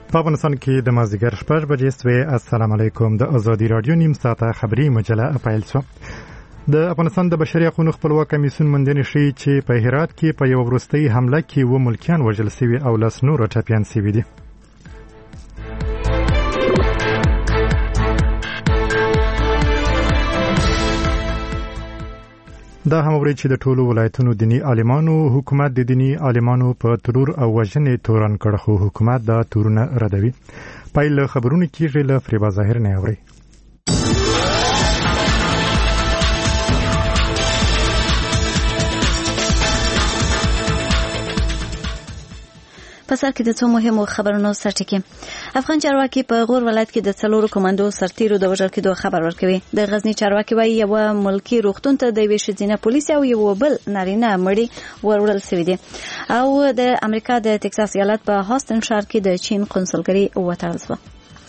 په افغانستان کې د مازدیګر 6 بجې سوې. السلام علیکم. د ازادي رادیو نیم ساعته خبری مجله پیل شو. د افغانستان د بشري حقوقو خپلواک کمیسیون موندنې ښیي چې په هرات کې په یو وروستۍ حمله کې و ملکیان وژل شوي او لس نور ټپیان شوي دي. دا هم ورې چې د ټولو ولایتونو دینی عالمانو حکومت د دینی عالمانو په ترور او وژنې تورن کړ، خو حکومت دا تورونه ردوي. پایله خبرونه کیږي له فریبا ظاهر نه اوري. په سر کې د څو مهمو خبرونو سرټکی. افغان چارواکي په غور ولایت کې د څلورو کمانډو سرتیرو د وژل کېدو خبر ورکوي. د غزنی چارواکي وايي یو ملکی روغتون ته د یوې ښځینه پولیس او یو بل نارینه مړی وروړل شوی دی. او د امریکا د ټکساس ایالت په هاستن ښار کې د چین قونسلګري وتړل شوه.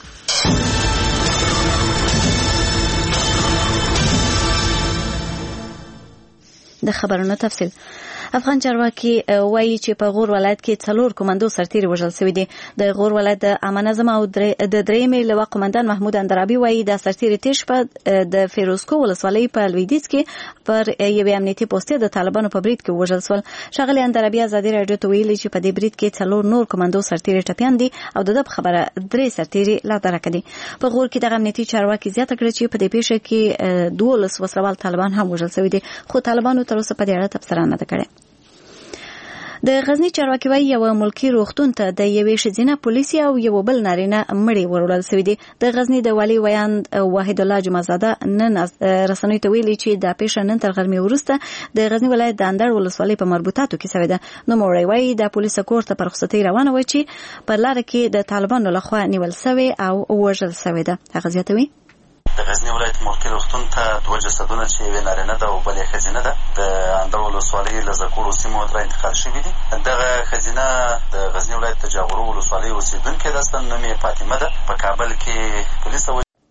د خبرونو تفصیل. افغان چارواکي وایي چې په غور ولایت کې څلور کمانډو سرتیري وژل شوي دي. د غور ولایت د امن نظم او د درېیمې لواء قومندان محمود اندرابي وایي د سرتیري تیر شپه د فیروزکو ولسوالۍ په لویدیځ کې پر یوې امنیتي پوستې د طالبانو په برید کې وژل شول. ښاغلي اندرابي ازادي راډیو ته ویلي چې په دې برید کې څلور نور کمانډو سرتیري ټپیان دي او د خبره درې سرتیري لا درکه دي. په غور کې د امنیتي چارواکي زیاته کړه چې په دې پیښه کې 12 وسلوال طالبان هم وژل شوي دي، خو طالبانو تر اوسه په دې اړه تبصره نه ده کړې. د غزنی چارواکي وايي یو ملکی روغتون ته د یوې ښځینه پولیس او یو بل نارینه مړی وروړل شوی دی. د غزنی د والي ویاند واحد الله جمعزاده نن رسنیو ته ویلي چې د پیښه نن تر غرمې وروسته د غزنی ولایت د اندړ ولسوالۍ په مربوطاتو کې شوې ده. نو مړی وايي د پولیس کور ته پر رخصتۍ روانه و چې پر لار کې د طالبانو لخوا نیول شوی او وژل شوی ده. هغه زیاتوي د غزنی ولایت ملکی روغتون ته دوه جسدونه چې یوې نارینه ده او بلې ښځینه ده د اندړ ولسوالۍ له زکوړو سیمو ته انتقال شوي دي. دغه ښځینه د غزنی ولایت د جاغورو ولسوالۍ اوسېدونکې ده، اصلا نوم یې فاطمه ده. په کابل کې پولیس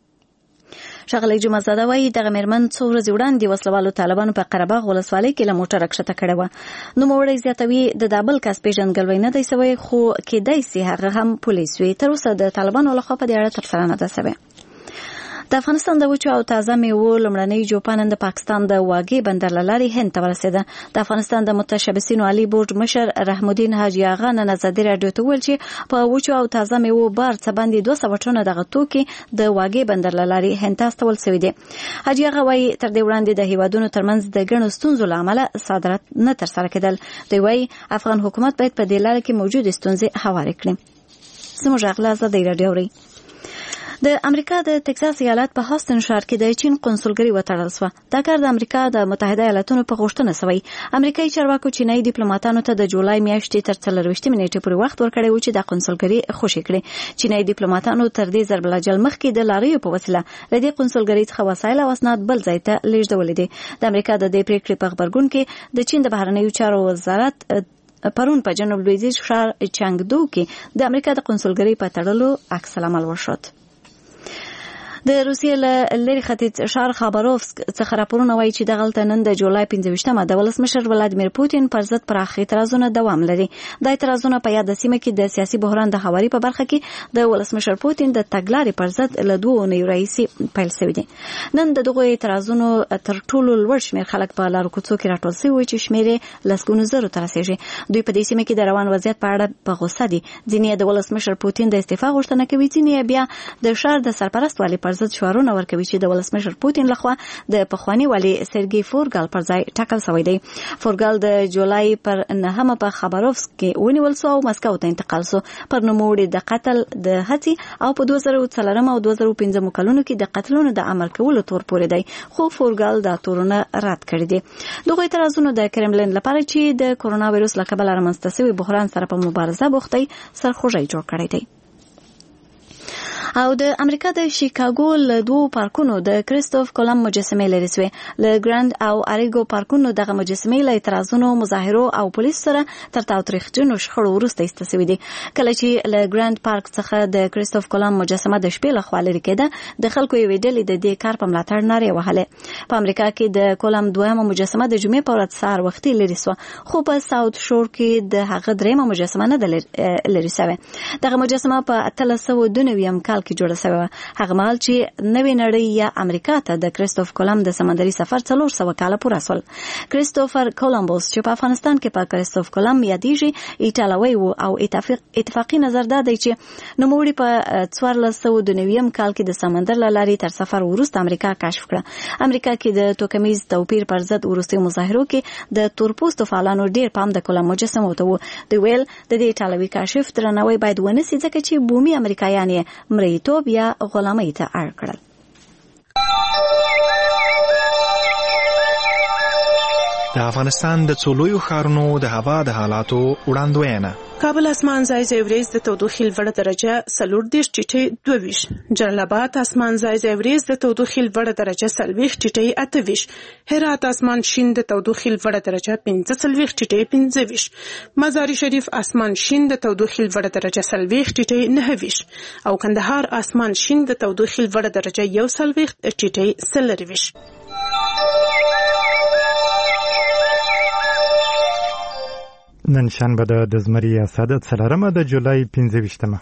ښاغلی جمعزاده وايي دغه مېرمن څو ورځې وړاندې وسلوالو طالبانو په قرهباغ ولسوالۍ کې له موټره کښته کړې وه. نوموړی زیاتوي د بل کس پیژندګلوي نه دی سوی، خو کېدای سي هغه هم پولیس وي. تر اوسه د طالبانو لخوا په دې اړه تبصره نه ده سوې. د افغانستان د وچو او تازه میوو لومړنۍ جوپه نن د پاکستان د واګې بندر له لارې هند ته ورسېده. د افغانستان د متشبثینو عالي بورډ مشر رحم الدین حاجي آغا نن ازادي راډیو ته وویل چې په وچو او تازه میوو بار څه باندې 200 ټنه دغه توکي د واګې بندر له لارې هند ته استول شوي دي. حاجي آغا وایي تر دې وړاندې د هیوادونو ترمنځ د ګڼو ستونزو له امله صادرات نه ترسره کېدل. دوی وایي افغان حکومت باید په دې لاره کې موجودې ستونزې هوارې کړي. زموږ اغلا ازادي راډیو اوري. د امریکا د ټکساس ایالت په هاستن ښار کې د چین قونسلګري وتړل شوه. دا کار د امریکا د متحده ایالاتونو په غوښتنه شوی. امریکایي چارواکو چینایي ډیپلوماټانو ته د جولای میاشتې تر 24 نیټې پورې وخت ورکړی و چې د قونسلګري خوشي کړي. چینایي ډیپلوماټانو تر دې ضرب الاجل مخکې د لاریو په وسیله له دې قونسلګري څخه وسایل او اسناد بل ځای ته لیږدولي دي. د امریکا د دې پریکړې په خبرګون کې د چین د بهرنیو چارو وزارت پرون په جنوب لویدیځ ښار چانګدو کې د امریکا د قونسلګري په تړلو عکس العمل وشود. د روسیې له لرې ختیځ ښار خاباروفسک څخه راپورونه وایي چې دغلته نن د جولای 25مه د ولسمشر ولادیمیر پوتین پر ضد پراخ اعتراضونه دوام لري. د اعتراضونه په یاد سیمه کې د سیاسي بحران د هواري په برخه کې د ولسمشر پوتین د تګلارې پر ضد له 2 اونیو راهیسې پیل شوي دي. نن د دغو اعتراضونو تر ټولو لوړ شمېر خلک په لارو کوڅو کې راټول شوي وو چې شمېر یې لسګونو زرو ته رسېږي. دوی په دې سیمه کې د روان وضعیت په اړه په غوسه دي. ځینې د ولسمشر پوتین د استعفا غوښتنه کوي، ځینې بیا د ښار د سرپرست والي پر ضد شعارونه ورکوي چې د ولسمشر پوتین لخوا د پخوانی والي سرګي فورګال پر ځای ټاکل شوی دی. فورګال د جولای پر 9مه په خاباروفسک کې ونیول شو او مسکو ته انتقال شو. پر نوموړي د قتل د هڅې او په 2004 او 2015 کلونو کې د قتلونو د امر کولو تور پورې دی، خو فورګال دا تورونه رد کړی دي. دغه اعتراضونه د کرملین لپاره چې د کرونا وایروس له کبله رامنځته شوي بحران سره په مبارزه بوخت دی سرخوږی جوړ کړی دی. او د امریکا د شیکاګو له دوو پارکونو د کریستوف کولمب مجسمه لري سوی له ګراند او اریګو پارکونو دغه مجسمه له اعتراضونو مظاهرو او پولیس سره تر تاوتریخجنو شخړو وروسته ایستل دي. کله چې له ګراند پارک څخه د کریستوف کولمب مجسمه د شپې لخوا لري کېده د خلکو یوې ډلې د دې کار په ملاتړ نارې وهلې. په امریکا کې د کولمب دویمه مجسمه د جمعې په ورځ سهار وختي لري سوه، خو په ساوث شور کې د هغه دریمه مجسمه نه ده لري سوې. دغه مجسمه په 1892 کال کې جوړه سوې وه، هغه مهال چې نوې نړۍ یا امریکا ته د کریستوف کولمب د سمندري سفر 400 کاله پوره سول. کریستوفر کولمبوس چې په افغانستان کې په کریستوف کولمب یادېږي ایټالوی و او اتفاقی نظر دا دی چې نوموړي په 1492 کال کې د سمندر له لارې تر سفر وروسته امریکا کشف کړه. امریکا کې د توکمیز توپیر پر ضد وروستي مظاهرو کې د تورپوستو فعالانو ډیر پام د کولمب مجسمو ته و. دوی ویل د دې ایټالوي کاشف درناوی باید ونسي ځکه چې بومي امریکایان یې مریتوب یا غلامۍ ته اړ کړل. د افغانستان د څو لویو ښارونو د هوا د حالاتو وړاندوینه. کابل اسمان ځای ځای وریځ د تودوخې لوړه درجه 40 ټیټې 22. جلال آباد اسمان ځای ځای وریځ د تودوخې لوړه درجه 40 ټیټې 28. هرات اسمان شین د تودوخې لوړه درجه 45 ټیټې 25. مزار شریف اسمان شین د تودوخې لوړه درجه 40 ټیټې 29. او کندهار اسمان شین د تودوخې لوړه درجه 41 ټیټې 40. نن شنبه د زمري سعادت څلورمه د جولای 25مه.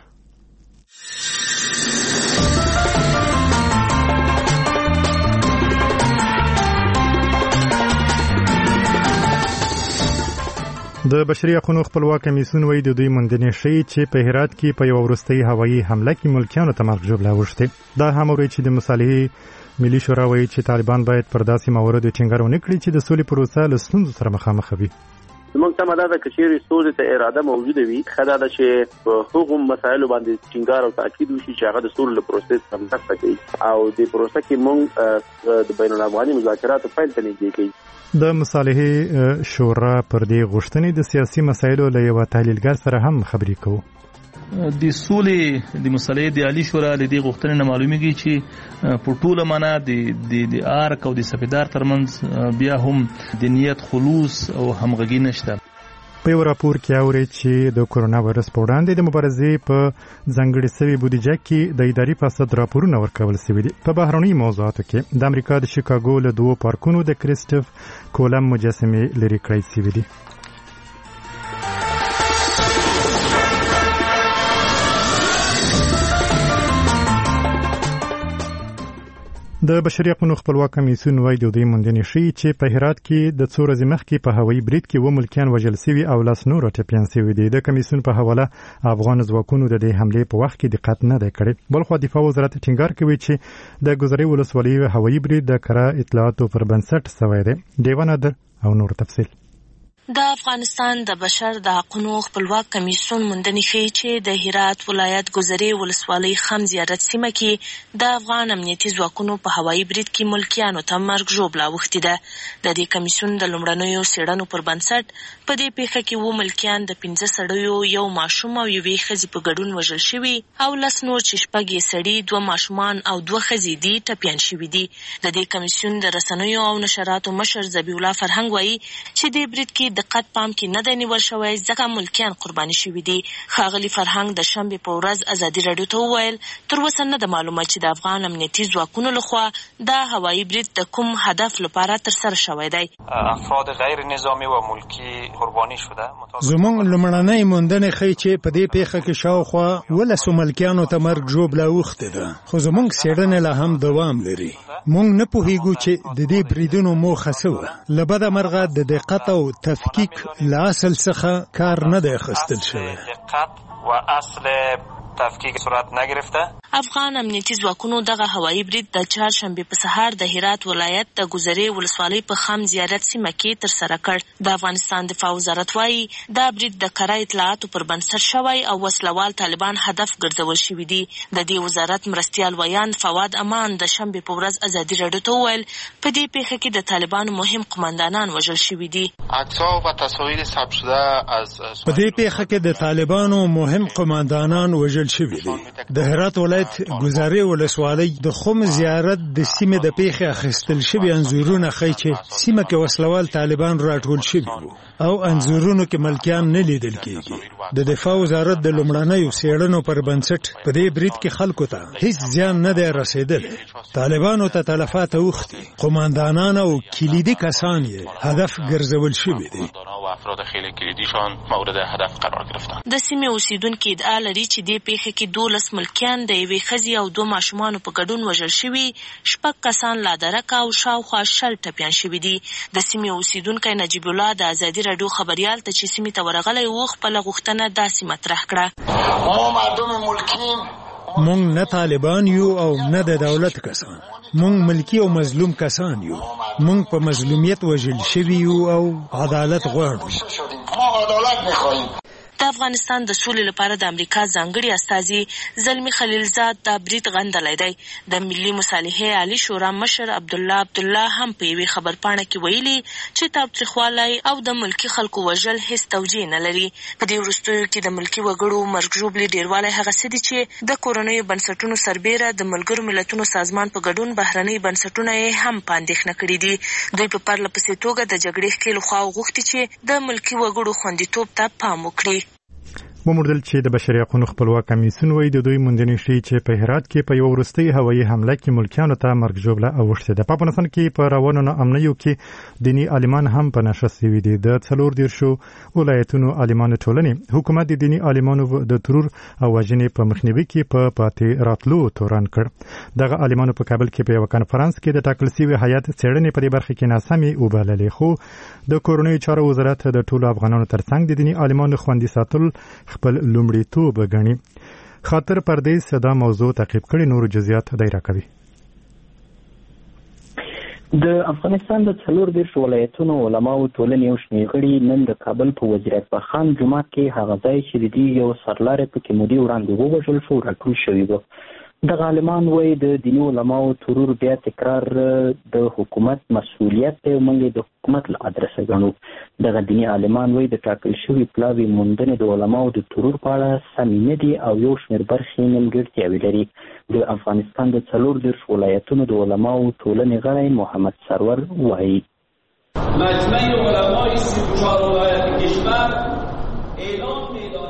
د بشري حقوقو خپلواک کمیسیون وایي د دوی موندنې ښیي چې په هرات کې په یوه وروستۍ هوایي حمله کې ملکیانو ته مرګ ژوبله اوښتې. دا هم اوري چې د مصالحې ملي شورا وایي چې طالبان باید پر داسې مواردو ټینګار ونه کړي چې د سولې پروسه له ستونزو سره مخامخ وي. زموږ تمه دا ده که چیرې سولې ته اراده موجوده وي، ښه دا ده چې په هغو مسایلو باندې ټینګار او تاکید وشي چې هغه د سولې له پروسې څخه مرسته کوي او د پروسه کې موږ د بین الافغاني مذاکراتو پیل ته نږدې کوي. د مصالحې شورا پر دې غوښتنې د سیاسي مسایلو له یوه تحلیلګر سره هم خبرې کوو. د سولې د مصالحې د عالی شورا له دې غوښتنې نه معلومیږي چې په ټوله معنا د ارک او د سپیدار ترمنځ بیا هم د نیت خلوص او همغږي نشته. په یو راپور کې اوري چې د کورونا وایرس په وړاندې د مبارزې په ځانګړې سوي بودیجه کې د اداري فساد راپورونه ورکول شوي دي. په بهرنیو موضوعاتو کې د امریکا د شیکاګو له دوو پارکونو د کریستوف کولمب مجسمې لرې کړای شوي دي. د بشري حقوقو خپلواک کمیسیون وایي د دوی موندنې ښیي چې په هرات کې د څو ورځې مخکې په هوایي برید کې اووه ملکیان وژل شوي او لس نور ټپیان شوي دي. د کمیسیون په حواله افغان ځواکونو د دې حملې په وخت کې دقت نه دی کړی. بلخوا دفاع وزارت ټینګار کوي چې د ګذرې ولسوالۍ هوایي برید د کره اطلاعاتو پر بنسټ شوی دی. ډیوه نادر او نور تفصیل. د افغانستان د بشر د حقوقو خپلواک کمیسیون موندنې ښیي چې د هرات ولایت ګذرې ولسوالۍ خم زیارت سیمه کې د افغان امنیتي ځواکونو په هوایي برید کې ملکیانو ته مرګ ژوبله اوښتې ده. د دې کمیسیون د لومړنیو څېړنو پر بنسټ په دې پیښه کې اووه ملکیان د 15 سړیو، یو ماشوم او یوې ښځې په ګډون وژل شوي او لس نور چې شپږ یې سړي، 2 ماشومان او 2 ښځې دي ټپیان شوي دي. د دې کمیسیون د رسنیو او نشراتو مشر ذبیح الله فرهنګ وایي چې دې برید کې دقت پام کې نه دی نیول شوی ځکه ملکیان قرباني شوي دي. ښاغلي فرهنګ د شنبې په ورځ ازادي راډیو ته وویل تر اوسه نه ده معلومه چې د افغان امنیتي ځواکونو لخوا د هوایي برید د کوم هدف لپاره ترسره شوی دی. افراد غیر نظامی و ملکی قربانی شده. زموږ لومړنۍ موندنې ښیي چې په دې پیښه کې شاوخوا 12 ملکیانو ته مرګ ژوبله اوښتې ده، خو زموږ څېړنې لا هم دوام لري. موږ نه پوهیږو چې د دې بریدونو موخه څه وه. له بده مرغه د دقت او تفکیک له اصل څخه کار نه دی اخیستل شوی. دقت و اصل تفکیک صورت نگرفته. افغان امنیتي ځواکونو دغه هوایي برید د چهارشنبې په سهار د هرات ولایت د ګذرې ولسوالۍ په خم زیارت سیمه کې ترسره کړ. د افغانستان دفاع وزارت وایي دا برید د کره اطلاعاتو پر بنسټ شوی او وسلوال طالبان هدف ګرځول شوي دي. د دې وزارت مرستیال ویان فواد امان د شنبې په ورځ ازادي راډیو ته وویل په دې پیښه کې د طالبانو مهم قماندانان وژل شوي دي. عکس‌ها و تصاویر ثبت شده از په دې پیښه کې د طالبانو مهم قماندانان وژل ارزول شوی دی. د هرات ولایت ګذاري ولسوالۍ د خوم زیارت د سیمې د پیښې اخیستل شوی انځورونه ښیي چې سیمه کې وسلوال طالبان راټول شوي وو او انځورونو کې ملکیان نه لیدل کېږي. د دفاع وزارت د لومړنیو څېړنو پر بنسټ په دې برید کې خلکو ته هیڅ زیان نه دی رسېدلی. طالبانو ته تلفات اوښتي، قماندانان او کلیدي کسان یې هدف ګرځول شوي دي. د سیمې اوسیدونکي ادعا لري چې دې پیښه کې 12 ملکیان د یوې ښځې او 2 ماشومانو په ګډون وژل شوي، 6 کسان لا درک او شاوخوا 60 ټپیان شوي دي. د سیمې اوسیدونکی نجیب الله د ازادي راډیو خبريال ته چې سیمې ته ورغلی و خپله غوښتنه داسې مطرح کړه: مونږ نه طالبان یو او نه د دولت کسان، مونږ ملکی او مظلوم کسان یو. مونږ په مظلومیت وژل شوي یو او عدالت غواړو. د افغانستان د سولې لپاره د امریکا ځانګړي استازي زلمی خلیلزاد دا برید غندلی دی. د ملي مصالحې عالي شورا مشر عبدالله هم په یوې خبرپاڼه کې ویلي چې تاوتریخوالی او د ملکي خلکو وژل هیڅ توجیه نه لري. په دې وروستیو کې د ملکي وګړو مرګ ژوبلې ډیروالی هغه څه دي چې د کورنیو بنسټونو سربیره د ملګرو ملتونو سازمان په ګډون بهرنۍ بنسټونه یې هم په اندېښنه کړي دي. دوی په پرله پسې توګه د جګړې ښکېلو خواو غوښتي چې د ملکي وګړو خوندیتوب ته پام وکړي. وموندل چې د بشري حقوقو خپلواک کمیسیون وایي د دوی موندنې ښیي چې په هرات کې په یو وروستۍ هوایي حمله کې ملکیانو ته مرګ ژوبله اوښتې ده. په افغانستان کې په روانو ناامنیو کې دیني عالمان هم په نښه سوي دي. د 14 ولایتونو عالمانو ټولنې حکومت د دیني عالمانو د ترور او وژنې په مخنیوي کې په پاتې راتلو تورن کړ. دغه عالمانو په کابل کې په یو کنفرانس کې د ټاکل شوي هیئت څېړنې په دې برخه کې ناسمې وبللې، خو د کورنیو چارو وزارت د ټولو افغانانو ترڅنګ د دیني عالمانو خوندي ساتل خپل لومړیتوب ګڼي. خاطر پردیس دا موضوع تعقیب کړي، نور جزئیات دی راکوي. د افغانستان د 14 ولایتونو علماو ټولنې یو شمېر غړي نن د کابل په وزیر اکبر خان جومات کې هغه ځای چې د دې یو سرلارې پکې مودې وړاندې ووژل شو راټول شوي وو. دغه عالمان وایي د دیني علماو ترور بیا تکرار د حکومت مسؤلیت دی او موږ د حکومت له ادرسه ګڼو. دغه دیني عالمان وایي د ټاکل شوي پلاوي موندنې د علماو د ترور په اړه سمې نه دي او یو شمېر برخې نیمګړتیاوې لري. د افغانستان د 14 ولایتونو د علماو ټولنې غړی محمد سرور وایي: مجمع علمای 34 ولایت کشور اعلام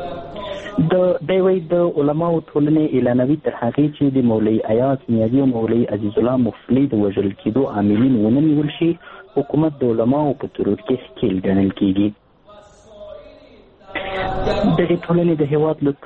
دوی د علماو ټولنې اعلانوي تر هغې چې د مولوي ایاز نیازي او مولوي عزیز الله مفلي د وژل کېدو عاملین ونه نیول شي، حکومت د علماو په ترور کې ښکېل ګڼل کېږي. دغې ټولنې د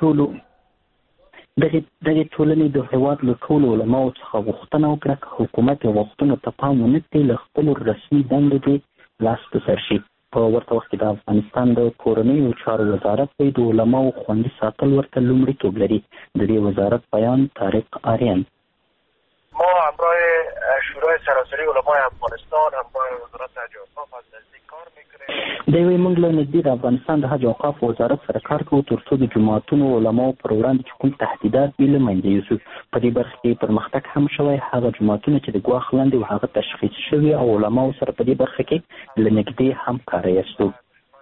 هېواد له ټولو علماو څخه غوښتنه وکړه که حکومت غوښتنو ته پام ونه کړي له خپلو رسمي دندو دې لاس په سر شي. په ورته وخت کې د افغانستان د کورنیو چارو وزارت د علماو خوندي ساتل ورته لومړیتوب لري. د دې وزارت بیان طارق آریان: ما همراه شورای سراسری علمای افغانستان همراه وزارت حج و اوقاف از نزدیک کار میکنیم. دوی موږ له نږدې د افغانستان د حج او اوقاف وزارت سره کار کوو ترڅو د جماعتونو علماو پر وړاندې چې کوم تهدیدات وي له منځه یوسو. په دې برخه کې پرمختګ هم شوی. هغه جماعتونه چې د ګواښ لاندې و هغه تشخیص شوي او علماو سره په دې برخه کې له نږدې همکارۍ یاستو.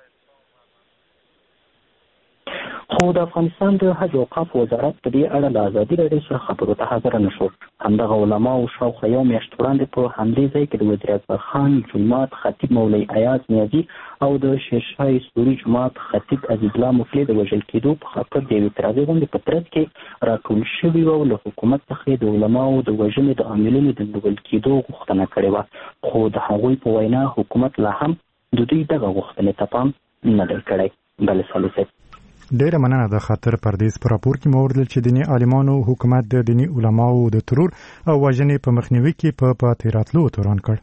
خو د افغانستان د حج او اوقاف وزارت په دې اړه له ازادي راډیو سره خبرو ته حاضر نه شو. همدغه علماو شاوخوا یو میاشت وړاندې په همدې ځای کې د وزیر اکبر خان جومات خطیب مولوي ایاز نیازي او د شیرشاه سوري جومات خطیب عزیز الله مفلي د وژل کېدو په خاطر د یوې اعتراضي غونډې په ترڅ کې راټول شوي وو. له حکومت څخه د علماو د وژنې د عاملینو د نیول کېدو غوښتنه کړې وه، خو د هغوی په وینا حکومت لا هم د دوی دغه غوښتنې ته پام نه دی کړی. بل سالوسید: ډیره مننه. د خاطر پردیس په راپور کې موردل چې دیني عالمانو حکومت د دیني علماو د ترور او وژنې په مخنیوي کې په پاتې راتلو تورن کړ.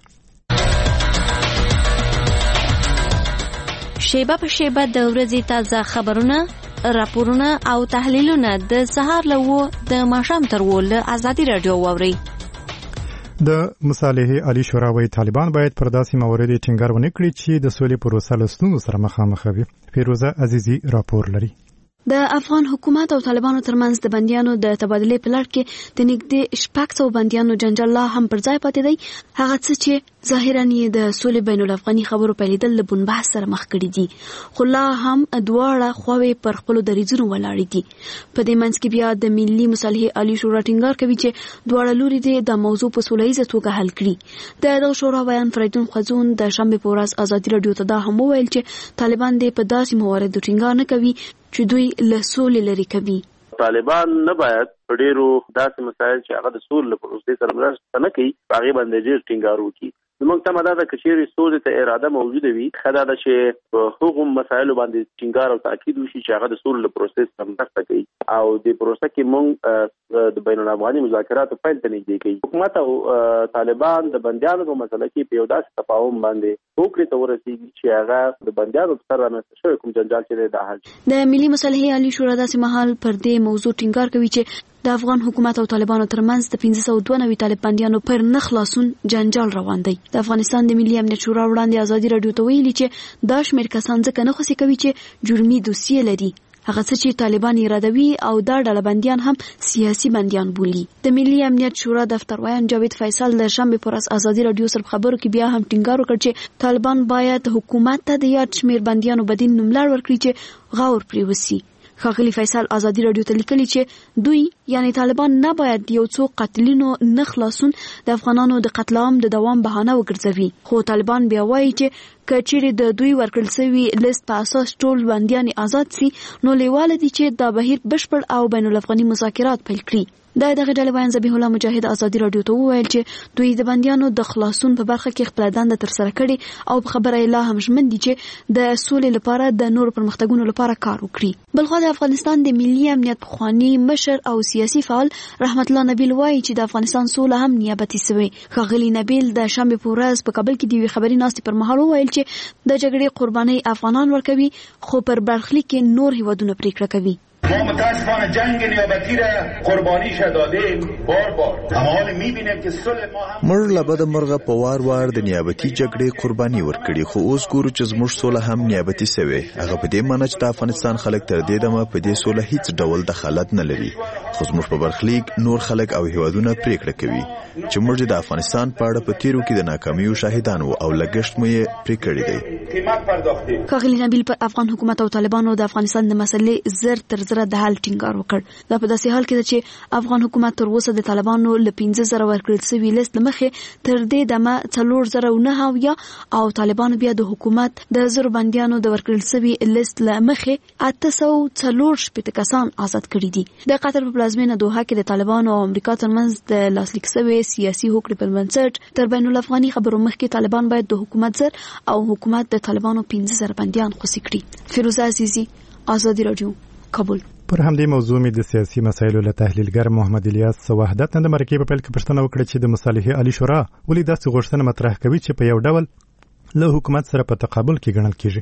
شیبه په شیبه د ورځې تازه خبرونه، راپورونه او تحلیلونه د سهار له د ماښام تر له ازادي راډیو واوري. د مصالحې عالي شورا وايي طالبان باید پر داسې موارد ټینګار ونه کړي چې د سولې پروسه له ستونزو سره مخامخ وي. فیروزه عزیزي راپور لري. د افغان حکومت او طالبانو ترمنځ د بندیانو د تبادلې په لړ کې د نږدې 600 بندیانو جنجال لا هم پر ځای پاتې دی. هغه څه چې ظاهرا یې د سولې بین الافغاني خبرو پیلېدل له بنبحث سره مخ کړي دي، خو لا هم دواړه خواوې پر خپلو دریځونو ولاړې دي. په دې منځ کې بیا د ملي مصالحې عالي شورا ټینګار کوي چې دواړه لوري دې د موضوع په سوله ییزه توګه حل کړي. د دغه شورا بیان فریدون خزون د شنبې په ورځ ازادي راډیو ته دا هم وویل چې طالبان دې په داسې مواردو ټینګار نه کوي چې دوی له سولې لرې کوي. طالبان نه باید په ډیرو داسې مسایل چې هغه د سولې له پروسې سره مرسته نه کوي هغه باندې ډیر ټینګار وکړي. زموږ ته مدار د کچېری سولې ته اراده موجوده وي، خدا د چې په هغو مسایلو باندې ټینګار او تاکید وشي چې هغه د سولې له پروسې سره مرسته کوي او د پروسې کې موږ د بین الافغاني مذاکراتو پیل ته نږدې کوي. حکومت او طالبان د بندیانو په مسله کې په یو داسې تفاهم باندې هوکړې ته ورسېږي چې هغه د بندیانو په سر رامنځته شوی کوم جنجال چې د حل. د ملي مصالحې عالي شورا داسې مهال پر دې موضوع ټینګار کوي چې د افغان حکومت او طالبانو ترمنځ د 592 طالب بندیانو پر نه خلاصون جنجال روان دی. د افغانستان د ملي امنیت شورا وړاندې ازادي راډیو ته ویلي چې دا شمېر کسان ځکه نه خوښي کوي چې جرمي دوسیه لري، هغه څه چې طالبان یادوي او دا ډله بندیان هم سیاسي بندیان بولي. د ملي امنیت شورا دفتروایان جاوید فیصل د شنبې په ورځ ازادي راډیو سره خبرو کې بیا هم ټینګار وکړ چې طالبان باید حکومت ته د یاد شمېر بندیانو بدیل نوملړ ورکړي چې غور پرې وسی. ښاغلي فیصل ازادي راډیو ته لیکلي چې دوی یعنی طالبان نه باید یو څو قاتلینو نه خلاصون د افغانانو د قتل عام د دوام بهانه وګرځوي، خو طالبان بیا وایي چې کچېرې د دوی ورکړل شوی لیست په اساس ټول بندیان آزاد سي نو لیواله دي چې دا بهیر بشپړ او بین الافغاني مذاکرات پیل کړي. د دغه ډلې بیان ذبیح الله مجاهد ازادي راډیو ته وویل چې دوی د بندیانو د خلاصون په برخه کې خپل دنده ترسره کړي او په خبره لا هم ژمن دي چې د سولې لپاره د نورو پرمختګونو لپاره کار وکړي. بلخو د افغانستان د ملي امنیت پخوانی مشر او سیاسي فعال رحمت الله نبیل وایي چې د افغانستان سوله هم نیابتي سوی. ښاغلي نبیل د شنبې په ورځ په کابل کې د یوې خبري ناستې پر مهال وویل چې د جګړې قرباني افغانان ورکوي خو پر برخلیک کې نور هیوادونه پریکړه کوي. ما متاسفانه جنگ نیابتی را قربانیش دادیم بار اما حال میبینیم که صلح ما هم مر لبد مرغه په وار وار د نیابتي جګړې قرباني ورکړي خو اوس ګورو چې زموږ سوله هم نیابتي سوی. هغه په دې معنی چې د افغانستان خلک تر دې دمه په دې سوله هیڅ ډول دخالت نه لري خو زموږ په برخلیک نور خلک او هیوادونه پریکړه کوي چې موږ د افغانستان په اړه په تیرو کې د ناکامیو شاهدان او لګښت مو یې پرې کړی دی. ښاغلي نبیل په افغان حکومت او طالبانو د افغانستان د مسلې زر تر زر د حل ټینګار وکړ. دا په داسې حال کې ده چې افغان حکومت تر اوسه د طالبانو له 15,000 ورکړل شوي لیست له مخې تر دې دمه 4,900 او طالبانو بیا د حکومت د 1000 بندیانو د ورکړل شوي لیست له مخې 840 کسان آزاد کړي دي. د قطر په پلازمینه دوحه کې د طالبانو او امریکا ترمنځ د لاسلیک شوي سیاسي هوکړې پر بنسټ تر بین الافغاني خبرو مخکې طالبان باید د حکومت زر او حکومت د طالبانو 15,000 بندیان خوشي کړي. فیروزه عزیزی، ازادي راډیو، کابل. پر همدې موضوع می د سیاسي مسایلو له تحلیلګر محمد الیاس وحدت نه د مرکې په پیل کې پوښتنه وکړه چې د مصالحې عالي شورا ولې داسې غوښتنه مطرح کوي چې په یو ډول له حکومت سره په تقابل کې ګڼل کیږي.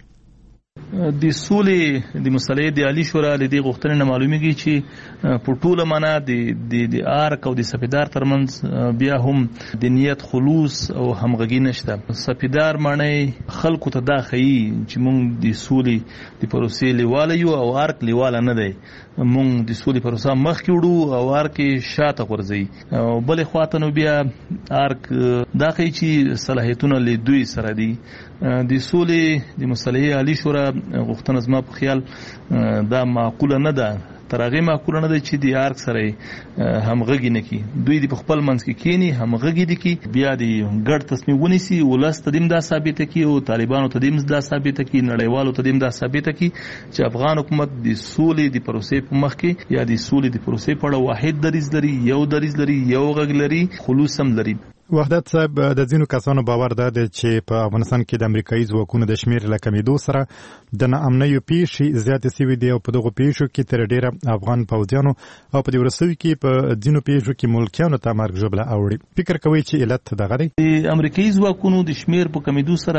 د سولې د مصالحې د عالي شورا له دې غوښتنې نه معلومیږي چې په ټوله معنا د آرک او د سپیدار ترمنځ بیا هم د نیت خلوص او همغږي نشته. سپیدار معنی خلکو ته دا ښیي چې موږ د سولې د پروسې لیواله یو او آرک لیواله نه دی. موږ د سولې پروسه مخکې وړو او آرک شاته غورځوي او بلې خواته نو بیا آرک دا ښیي چې صلاحیتونه له دوی سره دي. د سولې د مصالحې عالي شورا غوښتنه زما په خیال دا معقوله نه ده، تر هغې معقوله نه ده چې د آرک سره همغږي نه کړي. دوی د په خپل منځ کې کښېني، همغږي دي کړي، بیا د ګډ تصمیم ونیسي، ولس ته دې دا ثابته کړي او طالبانو ته دې دا ثابته کړي، نړیوالو ته دې دا ثابته کړي چې افغان حکومت د سولې د پروسې په مخ کې یا د سولې د پروسې په اړه واحد دریځ لري، یو دریځ لري، یو غږ لري، خلوص هم لري. وحدت صاحب، د ځینو کسانو باور ده چې په افغانستان کې د امریکایي ځواکونو د شمیر له کمیدو سره د ناامنیو پیښې زیاتې شوې دي او په دغو پیښو کې تر ډیره افغان پوځیانو او په دې وروستیو کې په ځینو پیښو کې ملکیانو ته مرګ ژوبله اوړي. فکر کوئ چې علت دغه دی؟ د امریکایي ځواکونو د شمیر په کمیدو سره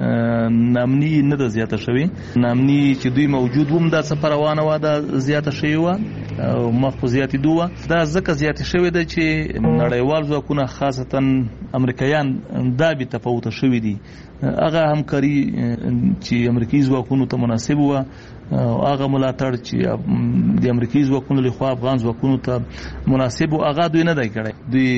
ناامني نه ده زیاته شوې. ناامني چې دوی موجود وم دا څه روانه وه دا زیاته شوې وه او مخ په زیاتېدو وه. دا ځکه زیاتې شوې ده چې نړیوال ځواکونه خاصتا امریکایان دا به تفاوت شوی دي. هغه همکاري چې امریکایي ځواکونو ته مناسب و او هغه ملاتړ چې د امریکایي ځواکونو لخوا افغان ځواکونو ته مناسب و هغه دوی نه دی کړی.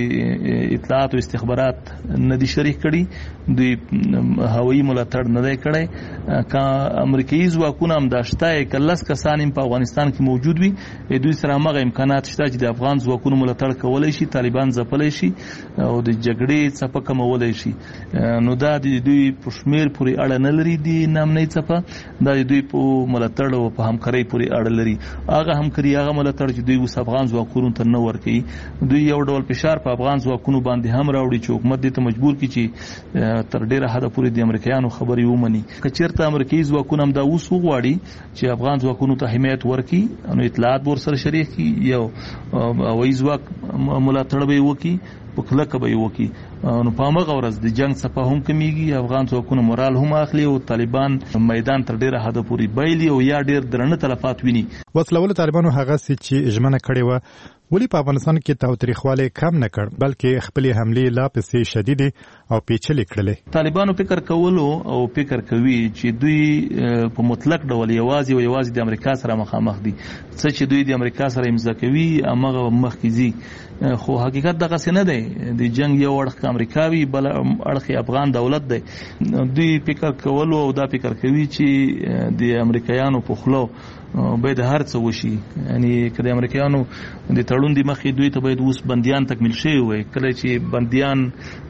دوی اطلاعات او استخبارات نه دي شریک کړي، دوی هوایي ملاتړ نه دی کړی. که امریکایي ځواکونه هم داشته کلس کسان په افغانستان کې موجود وي، دوی سره هغه امکانات شته چې د افغان ځواکونو ملاتړ کولای شي، طالبان ځپلای شي او د جګړې څپه کمولای شي. نو دا د دوی په شمیر پورې اړه نه لري، د نامنۍ څپه دا دوی په ملاتړ او په همکارۍ پورې اړه لري. هغه همکاري هغه ملاتړ چې دوی اوس افغان ځواکونو ته نه ورکوي، دوی یو ډول فشار په افغان ځواکونو باندې هم راوړي چې حکومت دې ته مجبور کړي چې تر ډیره حده پورې د امریکایانو خبرې ومني. که چېرته امریکایي ځواکونه هم دا اوس وغواړي چې افغان ځواکونو ته حمایت ورکړي، نو اطلاعات به ورسره شریک کړي، یو هوایي ځواک ملاتړ به یې وکړي، په کلکه به یې وکړي. نو په همغه ورځ د جنگ څپه هم کمیږي، افغان ځواکونه مورال هم اخلي او طالبان میدان تر ډیره حده پورې بایلي او یا ډیر درنه تلفات ویني. وسلوال طالبانو هغه چې ژمنه کړې و ولی په افغانستان کې تاوتریخواله کم نه کړ، بلکې خپل حمله لا پسې شدید او پیچلې کړلې. طالبانو فکر کولو او فکر کوي چې دوی په مطلق ډول یوازې د امریکا سره مخامخ دي. څه چې دوی د امریکا سره امضا کوي هغه مخکې ځي، خو حقیقت دغه څه نه دی. د جنگ یو اړخ امریکاوي، بل اړخ افغان دولت دی. دوی فکر کولو او دا فکر کوي چې د امریکایانو په خلو باید هر څه وشي. یعنی که د امریکایانو د تړون د مخې دوی ته باید اوس بندیان تکمیل شوي وي. کله چې بندیان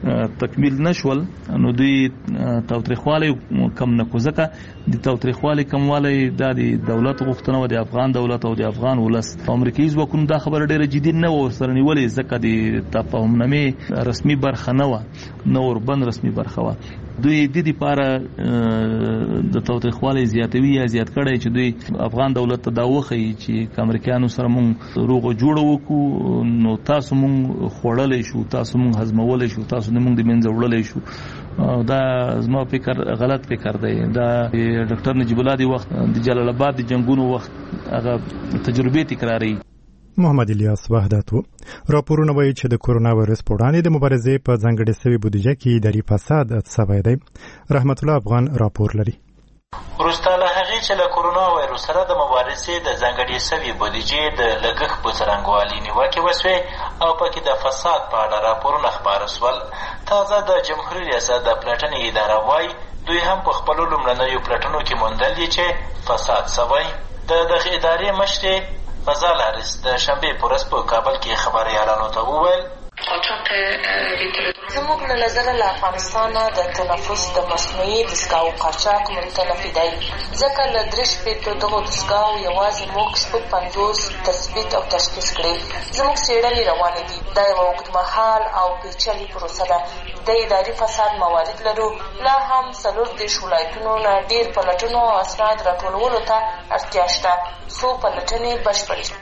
تکمیل نشول نو دوی تاوتریخوالی کم نه کو، ځکه د تاوتریخوالی کموالی دا د دولت غوښتنه و، د افغان دولت او د افغان ولس. امریکایي ځواکونو دا خبره ډیره جدي نه و ورسره نیولې، ځکه د تفاهمنامې رسمي برخه نه وه، نه وربند رسمي برخه وه. دوی د دې لپاره د تاوتریخوالی زیاتوي یا زیات کړی چې دوی افغان دولت ته دا وښیي چې امریکایانو سره مونږ روغه جوړه وکړو نو تاسو مونږ خوړلی شو، تاسو مونږ هضمولی شو، تاسو نه مونږ د منځه وړلی شو. دا زما فکر غلط فکر دی. دا ډاکټر نجیب الله دی وخت د جلال آباد د جنگونو وخت هغه تجربه تکراري. محمد الیاس وحدتو راپورونه وایي چې د کورونا وایرس په وړاندې د مبارزې په ځانګړې سوي بودیجه کې اداري فساد سوی دی. رحمت الله افغان راپور لري. وروسته له هغې چې له کورونا وایرس سره د مبارزې د ځانګړې سوي بودیجې د لګښت په څرنګوالي نیوکې وسوې او پکې د فساد په اړه راپورونه خپاره سول. تازه د جمهوري ریاست د پلټنې اداره وایي دوی هم په خپلو لومړنیو پلټنو کې موندل دي چې فساد سوی. د دغې ادارې مشرې غزال حارث د شنبې په ورځ په کابل کې خبریالانو ته وویل زموږ له نظره له افغانستانه د تنفس د مصنوعي دستګاو قاچاق منتفي دی، ځکه له 3 شپېتو دغو دستګاو یوازې موږ شپږ 50 تثبیت او تشخیص کړي. زموږ څېړنې روانې دي. دا یوه اوږدمهال او پیچلې پروسه ده. د اداري فساد موارد لرو. لا هم 40 ولایتونو نه ډېر پلټنو او اسناد راټولولو ته اړتیا شته څو پلټنې بشپړې شي.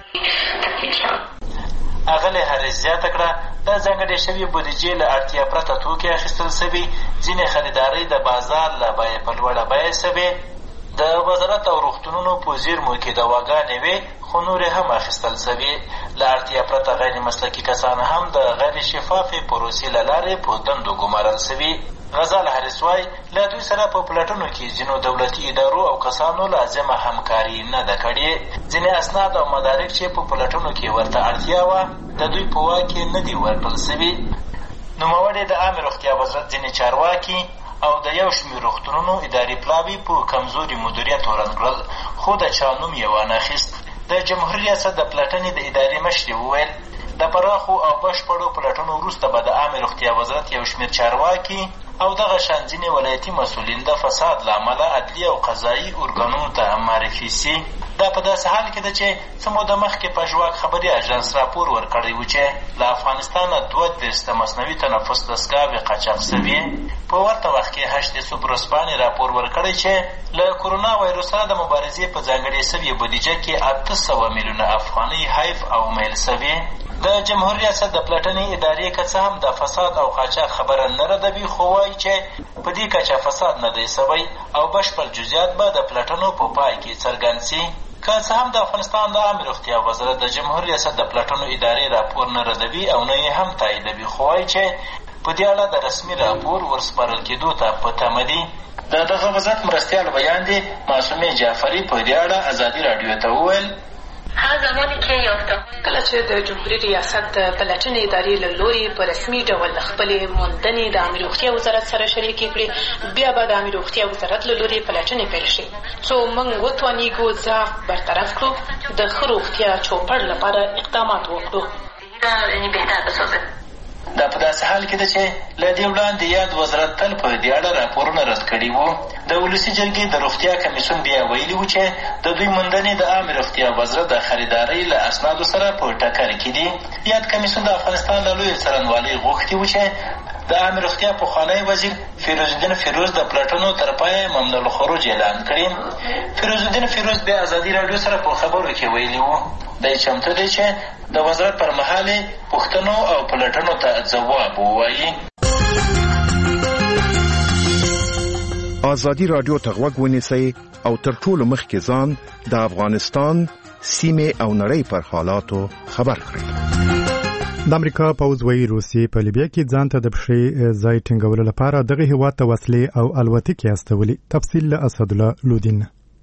اغلې حارث زیاته کړه د ځانګړې شوې بودیجې له اړتیا پرته توکي اخیستل سوي، ځینې خریدارۍ د بازار له بیې په لوړه بیه سوې، د وزارت او روغتونونو په زیرمو کې دواګانې وې خو نورې هم اخیستل سوي. له اړتیا پرته غیر مسلکي کسان هم د غیر شفافې پروسې له لارې په دندو ګمارل سوي. غزال حارث وایي له دوی سره په پلټنو کې ځینو دولتي ادارو او کسانو لازمه همکاري نه ده کړې. ځینې اسناد او مدارک چې په پلټنو کې ورته اړتیا وه د دوی په واک کې نه دي ورکړل سوي. نوموړي د عامې روغتیا وزارت ځینې چارواکي او د یو شمېر روغتونونو اداري پلاوي په کمزوري مدیریت وران کړل، خو د چا نوم یې وانخیست. د جمهوري ریاست د پلټنې د ادارې مشرې وویل د پراخو او بشپړو پلټنو وروسته به د عامې روغتیا وزارت یو شمېر چارواکي او دغه شان ځینې ولایتي مسؤلین د فساد له امله عدلي او قضایي ارګانونو ته معرفي سي. دا په داسې حال کې ده چې څه موده مخکې په ژواک خبري اژانس راپور ورکړی و چې له افغانستانه 32 د مصنوعي تنفس دستګاوې قاچاق سوي. په ورته وخت کې هشت سوپرسپانې راپور ورکړی چې له کورونا وایرس سره د مبارزې په ځانګړې سوي بودیجه کې 800 میلیونه افغانۍ حیف او میل سوي. د جمهوري ریاست د پلټنې ادارې که څه هم د فساد او قاچاق خبره نه ردوي، خو وایي چې په دې کچه فساد نه دی سوی او بشپړ جزئیات به د پلټنو په پای کې څرګند سي. که څه هم د افغانستان د عامې روغتیا وزارت د جمهوري ریاست د پلټنو ادارې راپور نه ردوي او نه یې هم تاییدوي، خو وایي چې په دې اړه د رسمي راپور ورسپارل کېدو ته په تمه دي. د دغه وزارت مرستیال بیان دی معصومې جعفري په دې اړه ازادي راډیو ته وویل کله چې د جمهوریت ریاست د پلټنې ادارې له لوري په رسمي ډول خپلې موندنې د عامه روغتیا وزارت سره شریکې کړي، بیا به د عامه روغتیا وزارت له لوري پلټنې پیل شي څو موږ وتوانیږو ضعف برطرف کړو، د ښه روغتیا چوپړ لپاره اقدامات وکړو. دا په داسې حال کې ده چې له دې وړاندې یاد وزارت تل په دې اړه راپورونه رد کړي وو. د ولسي جرګې د روغتیا کمیسیون بیا ویلي وو چې د دوی موندنې د عامې روغتیا وزارت د خریدارۍ له اسنادو سره په ټکر کې دي. یاد کمیسیون د افغانستان له لویې څارنوالۍ غوښتي وو چې د عامې روغتیا پخوانی وزیر فیروزالدین فیروز د پلټنو تر پایه ممنوع الخروج اعلان کړي. فیروزالدین فیروز د ازادي راډیو سره په خبرو کې ویلي وو دی چمتو دی چې د وزارت پر مهال پوښتنو او پلټنو ته ځواب ووایي. ازادي راډیو ته غوږ ونیسئ او تر ټولو مخکې ځان د افغانستان سیمې او نړۍ پر حالاتو خبر کړئ. د امریکا پوځ وایي روسیې په لیبیا کې ځان ته د پښې ځای ټینګولو لپاره دغه هیواد ته وسلې او الوتکې استولي. تفصیل له اسدالله لودین.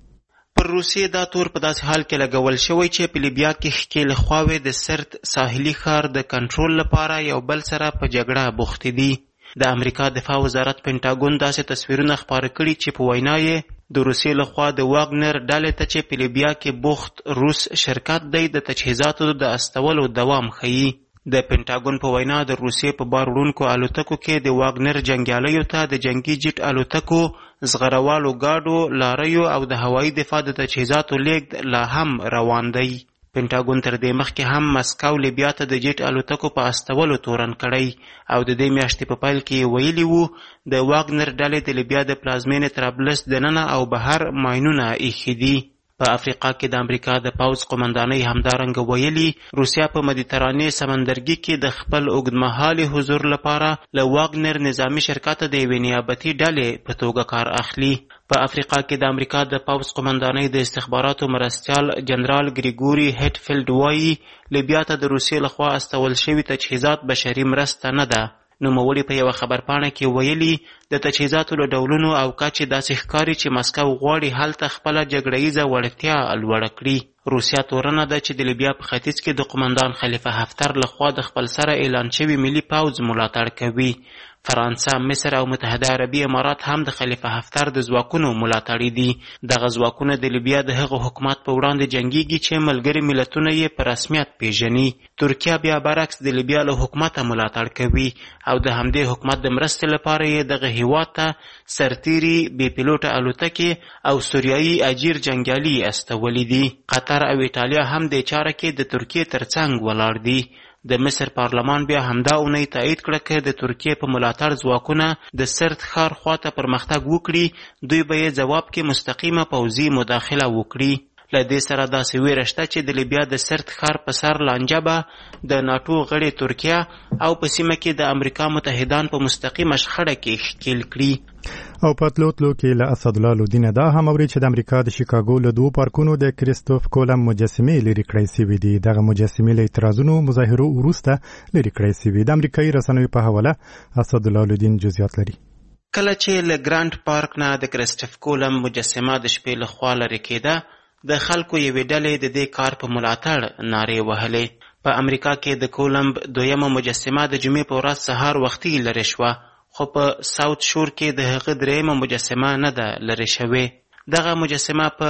پر روسیې دا تور په داسې حال کې لګول شوی چې په لیبیا کې ښکېل خواوې د سرت ساحلي ښار د کنټرول لپاره یو بل سره په جګړه بوخت دي. د امریکا دفاع وزارت پینټاګون داسې تصویرونه خپاره کړي چې په وینا یې د روسیې لخوا د واګنر ډلې ته چې په لیبیا کې بوخت روس شرکت دی د تجهیزاتو د استولو دوام ښیي. د پینټاګون په وینا د روسیې په بار وړونکو الوتکو کې د واګنر جنګیالیو ته د جنگي جیټ الوتکو، زغروالو ګاډو، لاریو او د هوایي دفاع د تجهیزاتو لیږد لا هم روان دی. پینټاګون تر دې مخکې هم مسکو لیبیا ته د جیټ الوتکو په استولو تورن کړی او د دې میاشتې په پیل کې ویلي وو د واګنر ډلې د لیبیا د پلازمینې طرابلس دننه او بهر ماینونه ایښي دي. په افریقا کې د امریکا د پوځ قومندانۍ همدارنګه ویلي روسیا په مدیترانې سمندرګي کې د خپل اوږدمهالي حضور لپاره له واګنر نظامي شرکت د یوې نیابتي ډلې په توګه کار اخلي. په افریقا کې د امریکا د پوځ قومندانۍ د استخباراتو مرستیال جنرال ګریګوري هټفیلډ وایي لیبیا ته د روسیې لخوا استول شوي تجهیزات بشري مرسته نه ده. نوموړي په یوه خبرپاڼه کې ویلي د تجهیزاتو له ډولونو او کچې داسې ښکاري چې مسکو غواړي هلته خپله جګړه ییزه وړتیا لوړه کړي. روسیا تورنه ده چې د لیبیا په ختیځ کې د قومندان خلیفه هفتر لخوا د خپل سره اعلان شوي ملي پوځ ملاتړ کوي. فرانسه، مصر او متحده عربي امارات هم د خلیفه هفتر د ځواکونو ملاتړي دي. دغه ځواکونه د لیبیا د هغه حکومت په وړاندې جنګیږي چې ملګري ملتونه یې په رسمیت پیژني. ترکیه بیا برعکس د لیبیا له حکومته ملاتړ کوي او د همدې حکومت د مرستې لپاره یې دغه هیواد ته سرتیري، بې پیلوټه الوتکې او سوریایي اجیر جنګیالي استولي دي. قطر او ایټالیا هم دې چاره کې د ترکیې ترڅنګ ولاړ دي. د مصر پارلمان بیا همدا اونۍ تایید کړه که د ترکیې په ملاتړ ځواکونه د سرت ښار خواته پرمختګ وکړي دوی به یې ځواب کې مستقیمه پوځي مداخله وکړي. له دې سره داسې ویره شته چې د لیبیا د سرت ښار په سر لانجه به د ناټو غړې ترکیه او په سیمه کې د امریکا متحدان په مستقیمه شخړه کې ښکیل کړي. او په تلو کې له اسدالله لودین دا هم اوري چې د امریکا د شیکاګو له دوه پارکونو د کریستوف کولم مجسمې لري کړې سوي دي. دغه مجسمې له اعتراضونو مظاهرو وروسته لري کړې سوي. د امریکایي رسنیو په حواله اسدالله لودین جزئیات لري. کله چې له ګرانډ پارک نه د کریستوف کولم مجسمه د شپې له خوا لرې کېده د خلکو یوې ډلې د دې کار په ملاتړ نارې وهلې. په امریکا کې د کولمب دویمه مجسمه د جمعې په ورځ سهار وختي لرې شوه، خو په ساوت شور کې د هغه درېیمه مجسمه نه ده لرې شوې. دغه مجسمه په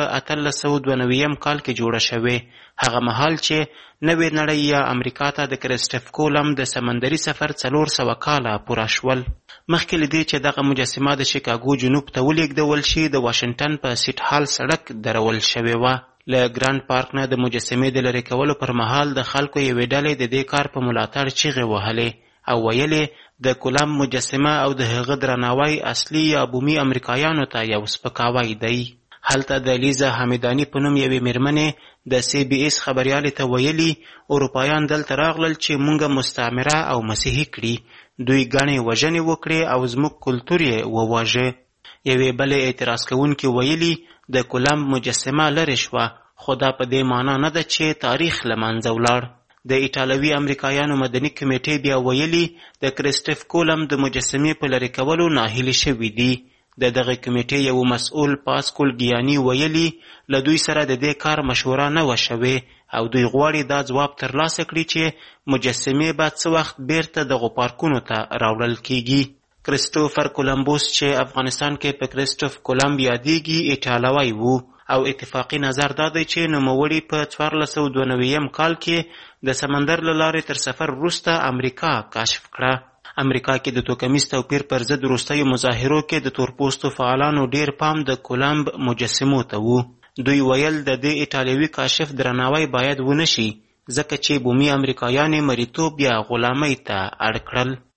1892 کال کې جوړه شوې، هغه مهال چې نوې نړۍ یا امریکا ته د کریستوف کولم د سمندري سفر 400 کاله پوره شول. مخکې له دې چې دغه مجسمه د شیکاګو جنوب ته ولېږدول شي د واشنګټن په سیټ هال سړک درول شوې وه. له ګرانډ پارک نه د مجسمې د لرې کولو پر مهال د خلکو یوې ډلې د دې کار په ملاتړ چیغې وهلې او ویلې د کولم مجسمه او د هغه درناوی اصلي یا بومي امریکایانو ته یو سپکاوی دی. هلته د لیزا حمیداني په نوم یوې میرمنې د CBS خبریالې ته ویلي اروپایان دلته راغلل چې مونږه مستعمره او مسیحي کړي، دوی ګڼې وژنې وکړې او زموږ کلتور یې وواژه. یوې بلې اعتراض کوونکي ویلي د کولم مجسمه لرې شوه، خو دا په دې معنا نه ده چې تاریخ له منځه ولاړ. د ایټالوي امریکایانو مدني کمیټې بیا ویلي د کریسټف کولم د مجسمې په لرې کولو ناهیلي شوي دي. د دغه کمیټې یو مسؤل پاسکول ګیاني ویلي له دوی سره د دې کار مشوره نه وه شوې او دوی غواړي دا ځواب ترلاسه کړي چې مجسمې به څه وخت بیرته دغو پارکونو ته راوړل کیږي. کریسټوفر کولمبوس چې افغانستان کې په کریسټوف کولمب یادېږي ایټالوی وو او اتفاقي نظر دا دی چې نوموړي په 1492 کال کې د سمندر له لارې تر سفر وروسته امریکا کشف کړه. امریکا کې د توکمیز توپیر پر ضد وروستیو مظاهرو کې د تورپوستو فعالانو ډیر پام د کولمب مجسمو ته وو. دوی ویل د دې ایټالوي کاشف درناوی باید ونه شي ځکه چې بومي امریکایان یې مریتوب یا غلامۍ ته اړ کړل.